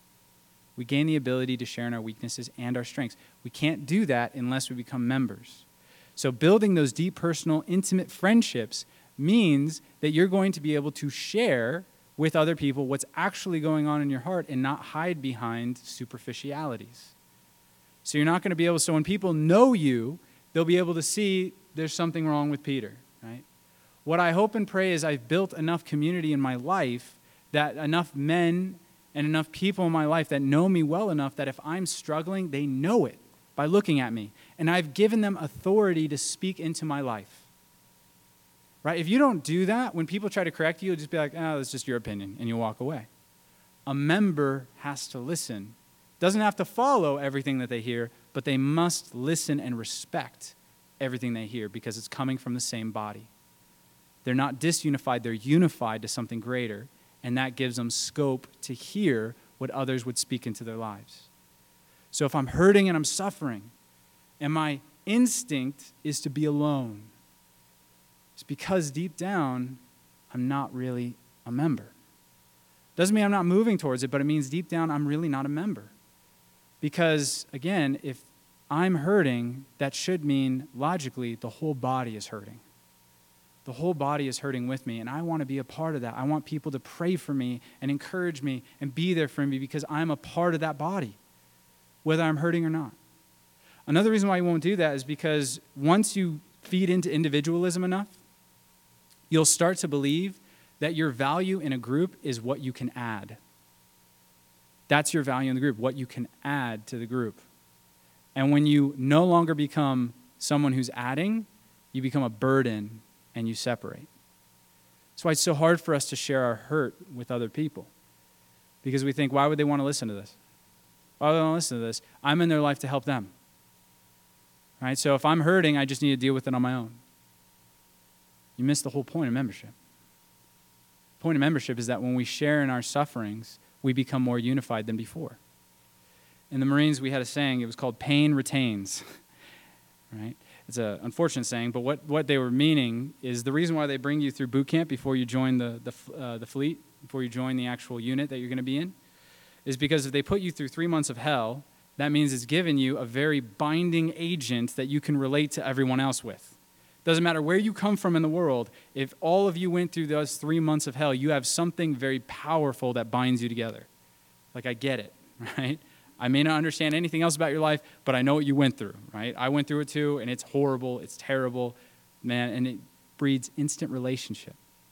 We gain the ability to share in our weaknesses and our strengths. We can't do that unless we become members. So building those deep, personal, intimate friendships means that you're going to be able to share with other people what's actually going on in your heart and not hide behind superficialities. So you're not going to be able, so when people know you, they'll be able to see there's something wrong with Peter, right? What I hope and pray is I've built enough community in my life that enough men and enough people in my life that know me well enough that if I'm struggling, they know it by looking at me. And I've given them authority to speak into my life. Right? If you don't do that, when people try to correct you, you'll just be like, oh, that's just your opinion, and you'll walk away. A member has to listen. Doesn't have to follow everything that they hear, but they must listen and respect everything they hear because it's coming from the same body. They're not disunified, they're unified to something greater, and that gives them scope to hear what others would speak into their lives. So if I'm hurting and I'm suffering, and my instinct is to be alone, it's because deep down, I'm not really a member. Doesn't mean I'm not moving towards it, but it means deep down, I'm really not a member. Because, again, if I'm hurting, that should mean, logically, the whole body is hurting. The whole body is hurting with me, and I want to be a part of that. I want people to pray for me and encourage me and be there for me because I'm a part of that body, whether I'm hurting or not. Another reason why you won't do that is because once you feed into individualism enough, you'll start to believe that your value in a group is what you can add. That's your value in the group, what you can add to the group. And when you no longer become someone who's adding, you become a burden and you separate. That's why it's so hard for us to share our hurt with other people. Because we think, why would they want to listen to this? Why would they want to listen to this? I'm in their life to help them. Right? So if I'm hurting, I just need to deal with it on my own. You miss the whole point of membership. The point of membership is that when we share in our sufferings, we become more unified than before. In the Marines, we had a saying, it was called pain retains. Right? It's an unfortunate saying, but what, what they were meaning is the reason why they bring you through boot camp before you join the, the, uh, the fleet, before you join the actual unit that you're going to be in, is because if they put you through three months of hell, that means it's given you a very binding agent that you can relate to everyone else with. Doesn't matter where you come from in the world, if all of you went through those three months of hell, you have something very powerful that binds you together. Like, I get it, right? I may not understand anything else about your life, but I know what you went through, right? I went through it too, and it's horrible, it's terrible, man, and it breeds instant relationship.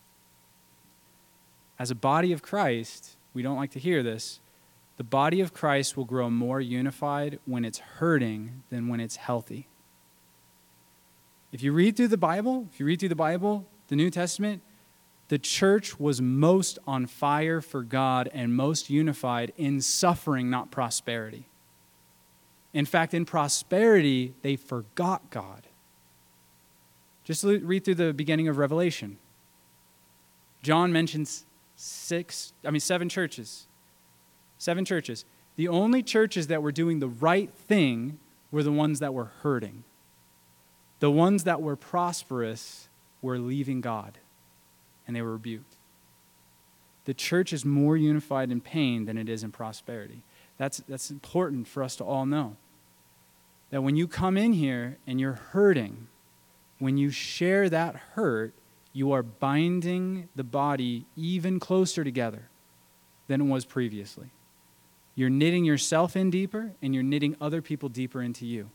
As a body of Christ, we don't like to hear this, the body of Christ will grow more unified when it's hurting than when it's healthy. If you read through the Bible, if you read through the Bible, the New Testament, the church was most on fire for God and most unified in suffering, not prosperity. In fact, in prosperity, they forgot God. Just read through the beginning of Revelation. John mentions six, I mean, seven churches. Seven churches. The only churches that were doing the right thing were the ones that were hurting. The ones that were prosperous were leaving God, and they were rebuked. The church is more unified in pain than it is in prosperity. That's, that's important for us to all know. That when you come in here and you're hurting, when you share that hurt, you are binding the body even closer together than it was previously. You're knitting yourself in deeper, and you're knitting other people deeper into you.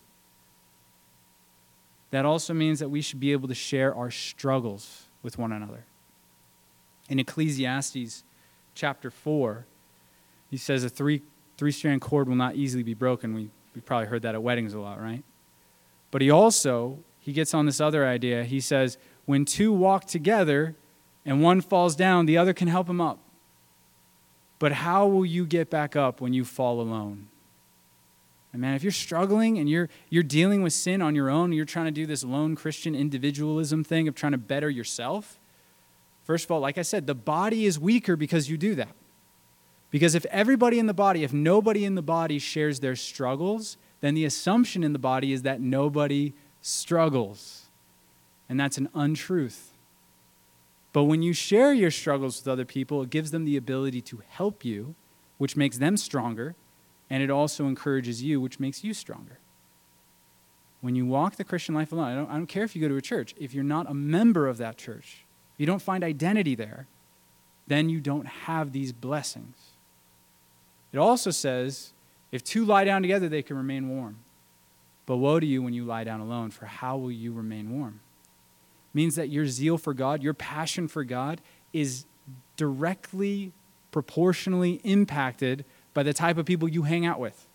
That also means that we should be able to share our struggles with one another. In Ecclesiastes chapter four, he says a three, three-strand cord will not easily be broken. We, we probably heard that at weddings a lot, right? But he also, he gets on this other idea. He says, when two walk together and one falls down, the other can help him up. But how will you get back up when you fall alone? And man, if you're struggling and you're you're dealing with sin on your own, and you're trying to do this lone Christian individualism thing of trying to better yourself, first of all, like I said, the body is weaker because you do that. Because if everybody in the body, if nobody in the body shares their struggles, then the assumption in the body is that nobody struggles. And that's an untruth. But when you share your struggles with other people, it gives them the ability to help you, which makes them stronger. And it also encourages you, which makes you stronger. When you walk the Christian life alone, I don't, I don't care if you go to a church. If you're not a member of that church, if you don't find identity there, then you don't have these blessings. It also says, if two lie down together, they can remain warm. But woe to you when you lie down alone, for how will you remain warm? It means that your zeal for God, your passion for God, is directly, proportionally impacted by the type of people you hang out with.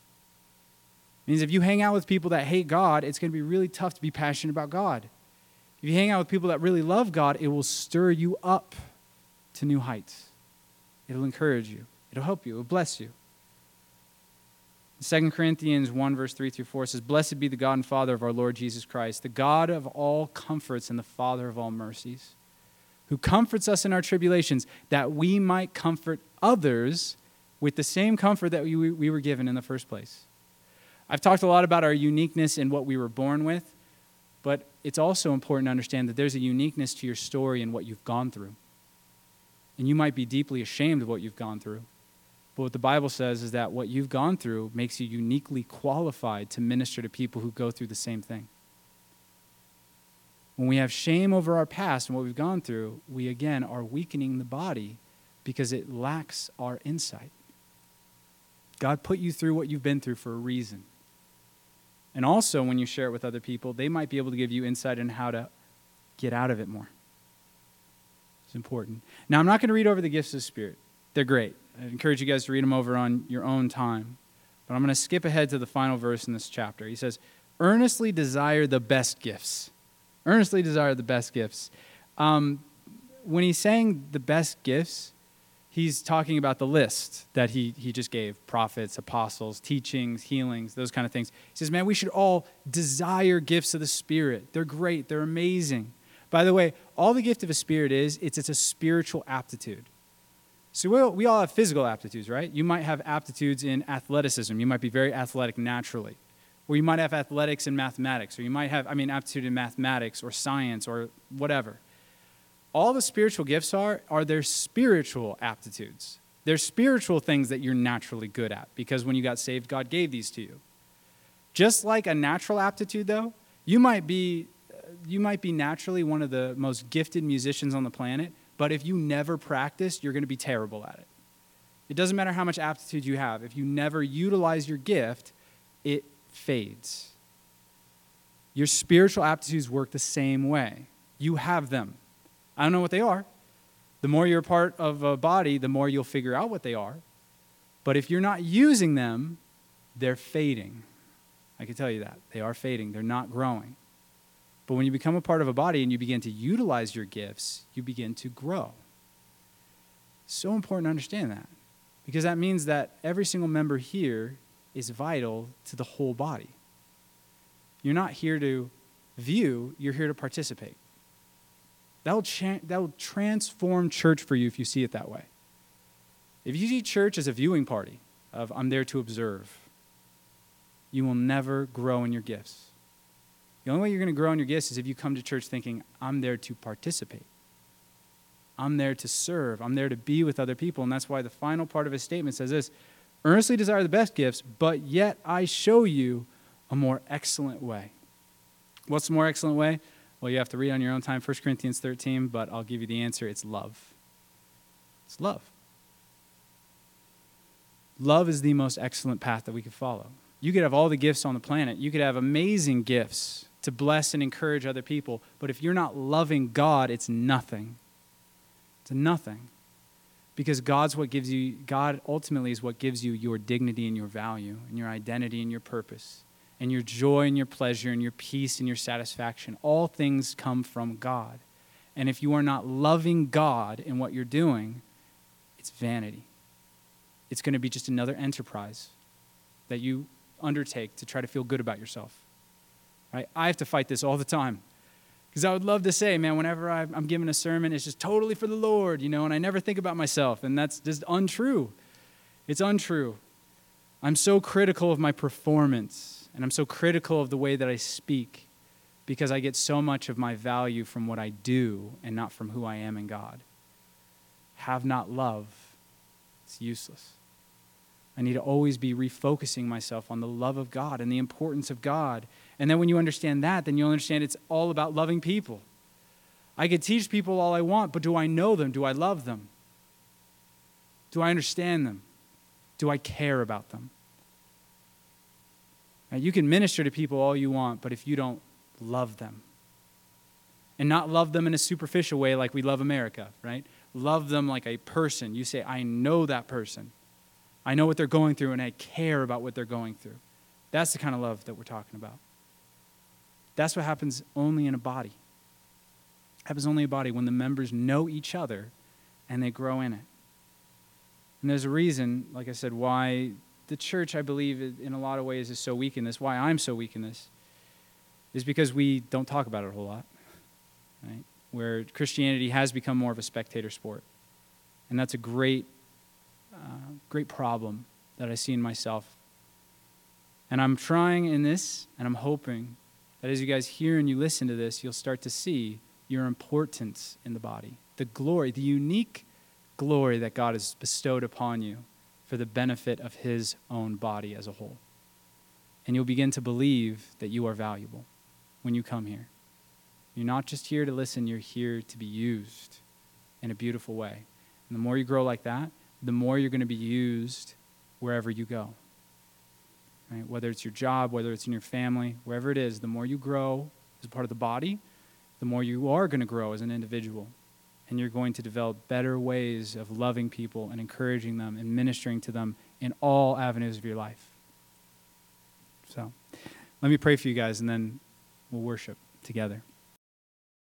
It means if you hang out with people that hate God, it's going to be really tough to be passionate about God. If you hang out with people that really love God, it will stir you up to new heights. It'll encourage you. It'll help you. It'll bless you. Second Corinthians one, verse three through four says, blessed be the God and Father of our Lord Jesus Christ, the God of all comforts and the Father of all mercies, who comforts us in our tribulations, that we might comfort others with the same comfort that we, we were given in the first place. I've talked a lot about our uniqueness in what we were born with, but it's also important to understand that there's a uniqueness to your story and what you've gone through. And you might be deeply ashamed of what you've gone through. But what the Bible says is that what you've gone through makes you uniquely qualified to minister to people who go through the same thing. When we have shame over our past and what we've gone through, we again are weakening the body because it lacks our insight. God put you through what you've been through for a reason. And also, when you share it with other people, they might be able to give you insight on how to get out of it more. It's important. Now, I'm not going to read over the gifts of the Spirit. They're great. I encourage you guys to read them over on your own time. But I'm going to skip ahead to the final verse in this chapter. He says, earnestly desire the best gifts. Earnestly desire the best gifts. Um, when he's saying the best gifts, he's talking about the list that he, he just gave. Prophets, apostles, teachings, healings, those kind of things. He says, man, we should all desire gifts of the Spirit. They're great. They're amazing. By the way, all the gift of the Spirit is, it's, it's a spiritual aptitude. So we all, we all have physical aptitudes, right? You might have aptitudes in athleticism. You might be very athletic naturally. Or you might have athletics in mathematics. Or you might have, I mean, aptitude in mathematics or science or whatever. All the spiritual gifts are, are their spiritual aptitudes. They're spiritual things that you're naturally good at because when you got saved, God gave these to you. Just like a natural aptitude, though, you might be, you might be naturally one of the most gifted musicians on the planet, but if you never practice, you're going to be terrible at it. It doesn't matter how much aptitude you have. If you never utilize your gift, it fades. Your spiritual aptitudes work the same way. You have them. I don't know what they are. The more you're a part of a body, the more you'll figure out what they are. But if you're not using them, they're fading. I can tell you that. They are fading. They're not growing. But when you become a part of a body and you begin to utilize your gifts, you begin to grow. So important to understand that. Because that means that every single member here is vital to the whole body. You're not here to view, you're here to participate. That will, cha- that will transform church for you if you see it that way. If you see church as a viewing party of I'm there to observe, you will never grow in your gifts. The only way you're going to grow in your gifts is if you come to church thinking, I'm there to participate. I'm there to serve. I'm there to be with other people. And that's why the final part of his statement says this, earnestly desire the best gifts, but yet I show you a more excellent way. What's the more excellent way? Well, you have to read on your own time, First Corinthians thirteen, but I'll give you the answer. It's love. It's love. Love is the most excellent path that we could follow. You could have all the gifts on the planet. You could have amazing gifts to bless and encourage other people. But if you're not loving God, it's nothing. It's nothing. Because God's what gives you, God ultimately is what gives you your dignity and your value and your identity and your purpose and your joy and your pleasure and your peace and your satisfaction. All things come from God. And if you are not loving God in what you're doing, it's vanity. It's going to be just another enterprise that you undertake to try to feel good about yourself. Right? I have to fight this all the time because I would love to say, man, whenever I'm giving a sermon, it's just totally for the Lord, you know, and I never think about myself, and that's just untrue. It's untrue. I'm so critical of my performance, and I'm so critical of the way that I speak because I get so much of my value from what I do and not from who I am in God. Have not love, it's useless. I need to always be refocusing myself on the love of God and the importance of God. And then when you understand that, then you'll understand it's all about loving people. I could teach people all I want, but do I know them? Do I love them? Do I understand them? Do I care about them? Now, you can minister to people all you want, but if you don't love them, and not love them in a superficial way like we love America, right? Love them like a person. You say, I know that person. I know what they're going through, and I care about what they're going through. That's the kind of love that we're talking about. That's what happens only in a body. It happens only in a body when the members know each other and they grow in it. And there's a reason, like I said, why the church, I believe, in a lot of ways is so weak in this, why I'm so weak in this, is because we don't talk about it a whole lot, right? Where Christianity has become more of a spectator sport. And that's a great Uh, great problem that I see in myself. And I'm trying in this, and I'm hoping that as you guys hear and you listen to this, you'll start to see your importance in the body, the glory, the unique glory that God has bestowed upon you for the benefit of his own body as a whole. And you'll begin to believe that you are valuable when you come here. You're not just here to listen, you're here to be used in a beautiful way. And the more you grow like that, the more you're going to be used wherever you go. Right? Whether it's your job, whether it's in your family, wherever it is, the more you grow as a part of the body, the more you are going to grow as an individual. and you're going to develop better ways of loving people and encouraging them and ministering to them in all avenues of your life. So let me pray for you guys, and then we'll worship together.